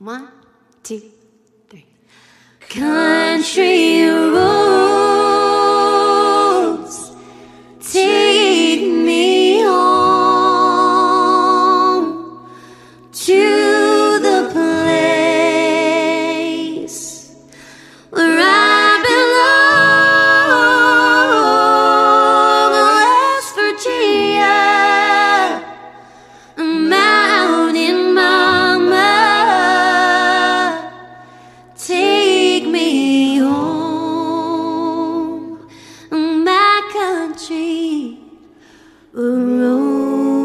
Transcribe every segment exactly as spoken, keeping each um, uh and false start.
One, two, three. Country roads, take me home to the place where I belong, West Virginia, Mountain Mama. Take me home, my country roads.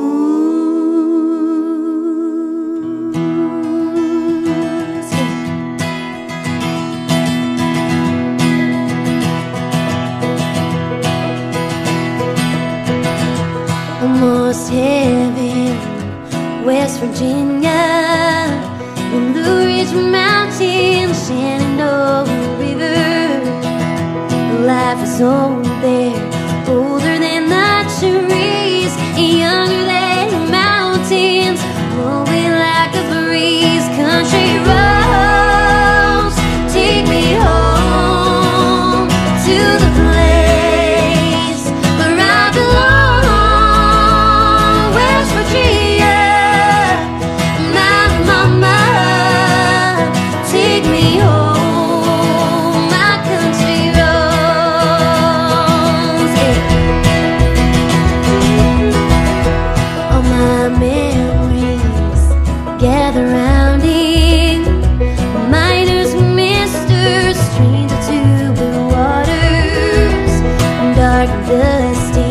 Almost heaven, West Virginia, in the Ridge Mountains, Shenandoah River. Life is old there, older than the trees, younger than the mountains, blowing like a breeze. Country roads, take me home to the place where I belong, West Virginia. My mama, take me home, my country roads. Yeah. All my memories gather round him, miners, misters, stranger to blue waters, dark and dusty.